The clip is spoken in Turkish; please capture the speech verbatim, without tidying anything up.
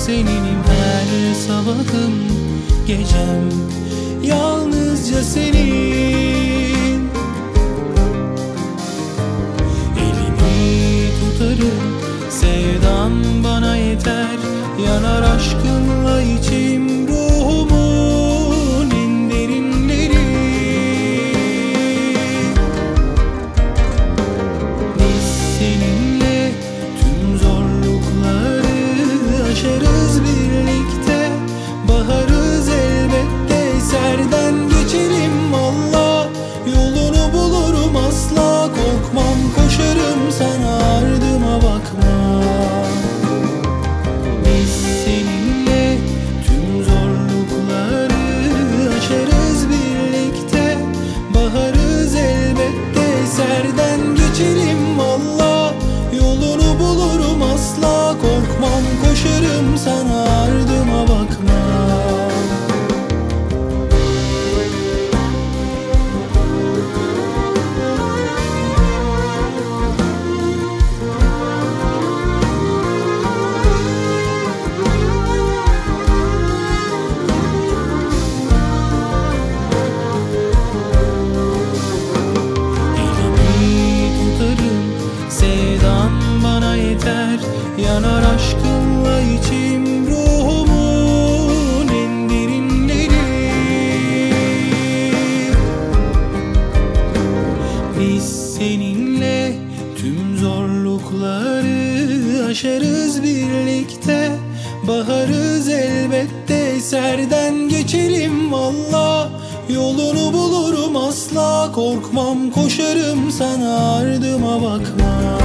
Seninim her sabahım, gecem yalnızca senin. Elini tutarım, sevdan bana yeter. Yanar aşkınla içim, ruhumun en derinleri. Biz seninle tüm zorlukları aşarız birlikte. Baharız elbette, serden geçerim valla. Yolunu bulurum asla, korkmam koşarım sana, ardıma bakmam. Biz seninle tüm zorlukları aşarız birlikte. Baharız elbette, serden geçerim valla. Yolunu bulurum asla, korkmam koşarım sana, ardıma bakmam. Yanar aşkınla içim, ruhumun en derinleri. Biz seninle tüm zorlukları aşarız birlikte. Baharız elbette, serden geçerim valla. Yolunu bulurum asla, korkmam koşarım sana, ardıma bakmam.